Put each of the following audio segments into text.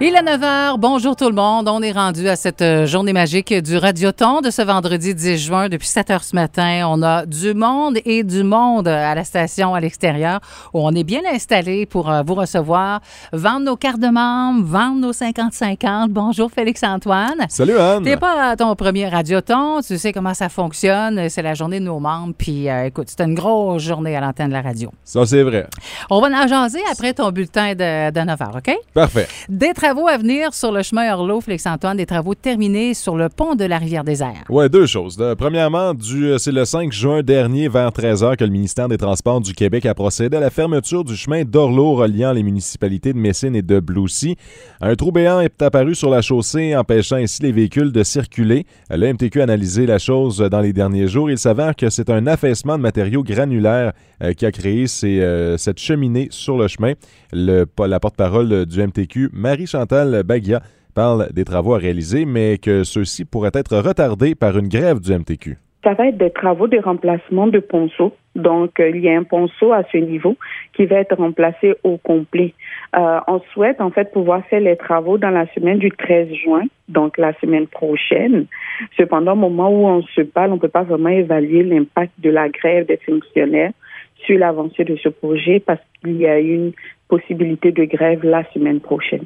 Il est 9h. Bonjour tout le monde. On est rendu à cette journée magique du Radioton de ce vendredi 10 juin. Depuis 7h ce matin, on a du monde et du monde à la station à l'extérieur où on est bien installé pour vous recevoir, vendre nos cartes de membres, vendre nos 50-50. Bonjour Félix-Antoine. Salut Anne. T'es pas à ton premier Radioton. Tu sais comment ça fonctionne. C'est la journée de nos membres. Puis écoute, c'est une grosse journée à l'antenne de la radio. Ça, c'est vrai. On va en jaser après ton bulletin de 9h, OK? Parfait. Des travaux à venir sur le chemin Orleau, Félix-Antoine, des travaux terminés sur le pont de la Rivière-des-Airs. Oui, deux choses. Premièrement, c'est le 5 juin dernier, vers 13h, que le ministère des Transports du Québec a procédé à la fermeture du chemin d'Orleau reliant les municipalités de Messine et de Bloussy. Un trou béant est apparu sur la chaussée, empêchant ainsi les véhicules de circuler. Le MTQ a analysé la chose dans les derniers jours. Il s'avère que c'est un affaissement de matériaux granulaires qui a créé cette cheminée sur le chemin. La porte-parole du MTQ, Marie-Chantal Baguia, parle des travaux à réaliser, mais que ceux-ci pourraient être retardés par une grève du MTQ. Ça va être des travaux de remplacement de ponceau. Donc, il y a un ponceau à ce niveau qui va être remplacé au complet. On souhaite, en fait, pouvoir faire les travaux dans la semaine du 13 juin, donc la semaine prochaine. Cependant, au moment où on se parle, on ne peut pas vraiment évaluer l'impact de la grève des fonctionnaires sur l'avancée de ce projet parce qu'il y a une possibilité de grève la semaine prochaine.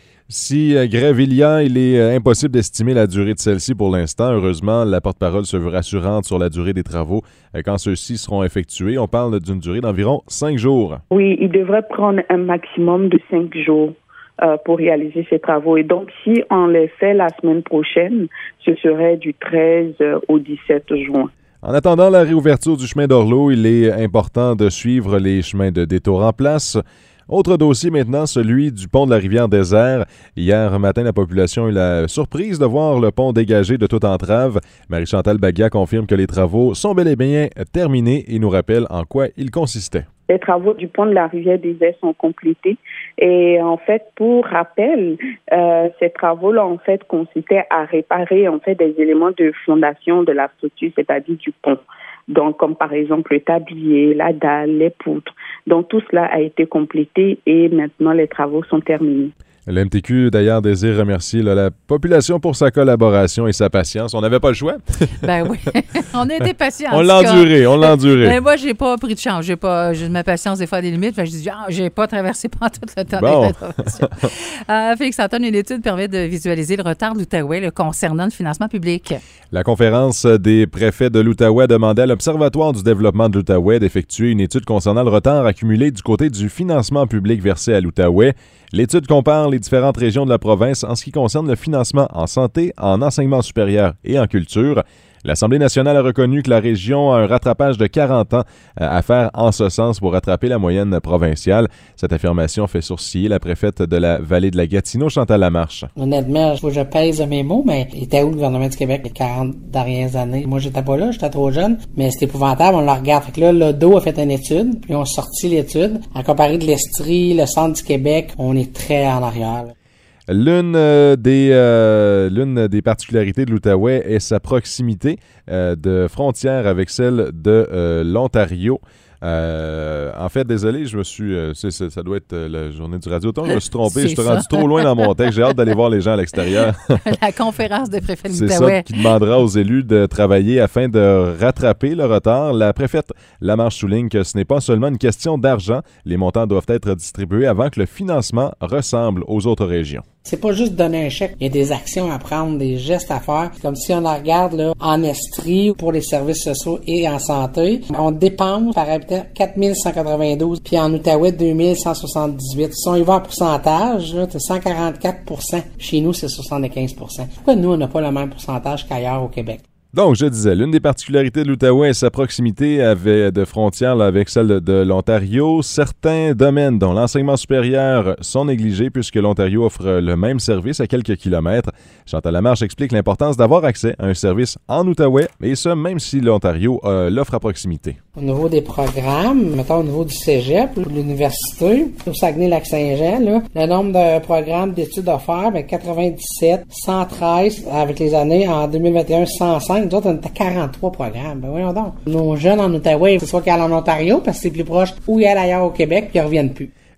Si grève il y a, il est impossible d'estimer la durée de celle-ci pour l'instant. Heureusement, la porte-parole se veut rassurante sur la durée des travaux quand ceux-ci seront effectués. On parle d'une durée d'environ 5 jours. Oui, il devrait prendre un maximum de 5 jours pour réaliser ces travaux. Et donc, si on les fait la semaine prochaine, ce serait du 13 au 17 juin. En attendant la réouverture du chemin d'Orleau, il est important de suivre les chemins de détour en place. Autre dossier maintenant, celui du pont de la Rivière-des-Airs. Hier matin, la population a eu la surprise de voir le pont dégagé de toute entrave. Marie-Chantal Baguia confirme que les travaux sont bel et bien terminés et nous rappelle en quoi ils consistaient. Les travaux du pont de la Rivière-des-Airs sont complétés. Et en fait, pour rappel, ces travaux-là, en fait, consistaient à réparer, en fait, des éléments de fondation de la structure, c'est-à-dire du pont. Donc, comme par exemple le tablier, la dalle, les poutres. Donc, tout cela a été complété et maintenant, les travaux sont terminés. Le MTQ, d'ailleurs, désire remercier la population pour sa collaboration et sa patience. On n'avait pas le choix. Ben oui, on a été patients. On l'a enduré. Mais moi, j'ai pas pris de chance. J'ai ma patience des fois à des limites. Je dis, j'ai pas traversé pas tout le temps des rénovations. Félix-Antoine, une étude permet de visualiser le retard de l'Outaouais concernant le financement public. La conférence des préfets de l'Outaouais a demandé à l'Observatoire du développement de l'Outaouais d'effectuer une étude concernant le retard accumulé du côté du financement public versé à l'Outaouais. L'étude compare les différentes régions de la province en ce qui concerne le financement en santé, en enseignement supérieur et en culture. L'Assemblée nationale a reconnu que la région a un rattrapage de 40 ans à faire en ce sens pour rattraper la moyenne provinciale. Cette affirmation fait sourciller la préfète de la vallée de la Gatineau, Chantal Lamarche. Honnêtement, je pèse mes mots, mais il était où le gouvernement du Québec les 40 dernières années? Moi, j'étais pas là, j'étais trop jeune, mais c'est épouvantable, on le regarde. Fait que là, l'ODO a fait une étude, puis on a sorti l'étude. À comparer de l'Estrie, le centre du Québec, on est très en arrière, là. L'une des particularités de l'Outaouais est sa proximité de frontière avec celle de l'Ontario. En fait, désolé, je me suis... ça doit être la journée du Radioton. Je me suis trompé, je suis rendu trop loin dans mon texte. J'ai hâte d'aller voir les gens à l'extérieur. La conférence des préfets de C'est l'Outaouais. ça qui demandera aux élus de travailler afin de rattraper le retard. La préfète Lamarche souligne que ce n'est pas seulement une question d'argent. Les montants doivent être distribués avant que le financement ressemble aux autres régions. C'est pas juste donner un chèque. Il y a des actions à prendre, des gestes à faire. Comme si on la regarde là, en Estrie pour les services sociaux et en santé. On dépense par habitant 4192, puis en Outaouais 2178. Si on y va en pourcentage, là, c'est 144%. Chez nous, c'est 75%. Pourquoi nous, on n'a pas le même pourcentage qu'ailleurs au Québec? Donc, je disais, l'une des particularités de l'Outaouais est sa proximité de frontière avec celle de l'Ontario. Certains domaines, dont l'enseignement supérieur, sont négligés puisque l'Ontario offre le même service à quelques kilomètres. Chantal Lamarche explique l'importance d'avoir accès à un service en Outaouais, et ce, même si l'Ontario l'offre à proximité. Au niveau des programmes, mettons au niveau du cégep, l'université, au Saguenay-Lac-Saint-Jean, là, le nombre de programmes d'études offerts, 97, 113 avec les années, en 2021, 105. Nous autres, on était 43 programmes. Voyons donc. Nos jeunes en Outaouais, c'est soit qu'ils allent en Ontario, parce que c'est plus proche, ou ils allent ailleurs au Québec, puis ils reviennent plus.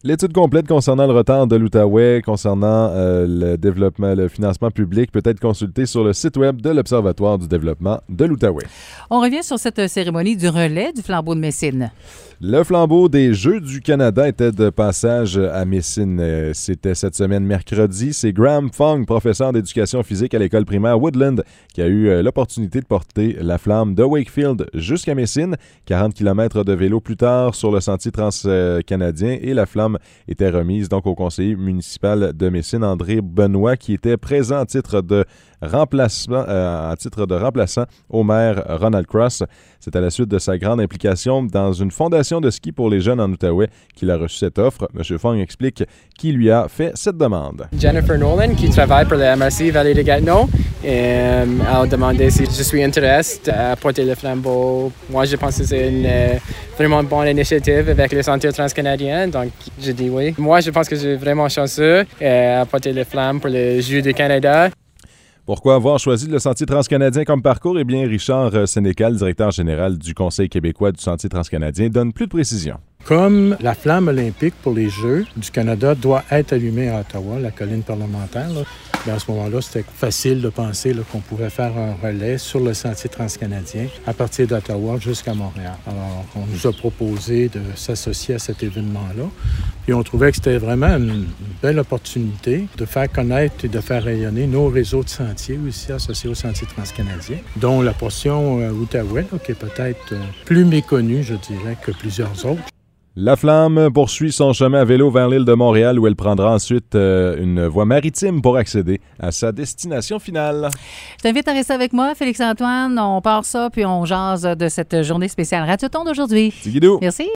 L'étude complète concernant le retard de l'Outaouais, concernant le financement public, peut être consultée sur le site web de l'Observatoire du développement de l'Outaouais. On revient sur cette cérémonie du relais du flambeau de Messine. Le flambeau des Jeux du Canada était de passage à Messine. C'était cette semaine mercredi. C'est Graham Fong, professeur d'éducation physique à l'école primaire Woodland, qui a eu l'opportunité de porter la flamme de Wakefield jusqu'à Messine, 40 km de vélo plus tard sur le sentier transcanadien, et la flamme était remise donc au conseiller municipal de Messine, André Benoît, qui était présent à titre de remplaçant au maire Ronald Cross. C'est à la suite de sa grande implication dans une fondation de ski pour les jeunes en Outaouais qu'il a reçu cette offre. M. Fong explique qui lui a fait cette demande. Jennifer Nolan, qui travaille pour le MRC Vallée de Gatineau, a demandé si je suis intéressé à porter le flambeau. Moi, je pense que c'est une vraiment bonne initiative avec le Centre transcanadien, donc je dis oui. Moi, je pense que j'ai vraiment chanceux à porter le flambeau pour les Jeux du Canada. Pourquoi avoir choisi le Sentier transcanadien comme parcours? Eh bien, Richard Sénécal, directeur général du Conseil québécois du Sentier transcanadien, donne plus de précisions. Comme la flamme olympique pour les Jeux du Canada doit être allumée à Ottawa, la colline parlementaire, bien, à ce moment-là, c'était facile de penser qu'on pouvait faire un relais sur le Sentier transcanadien à partir d'Ottawa jusqu'à Montréal. Alors, on nous a proposé de s'associer à cet événement-là. Puis on trouvait que c'était vraiment une belle opportunité de faire connaître et de faire rayonner nos réseaux de sentiers aussi associés au Sentier transcanadien, dont la portion Outaouais, qui est peut-être plus méconnue, je dirais, que plusieurs autres. La flamme poursuit son chemin à vélo vers l'île de Montréal où elle prendra ensuite une voie maritime pour accéder à sa destination finale. Je t'invite à rester avec moi, Félix-Antoine. On part ça, puis on jase de cette journée spéciale Radio-Ton d'aujourd'hui. Tigidou. Merci.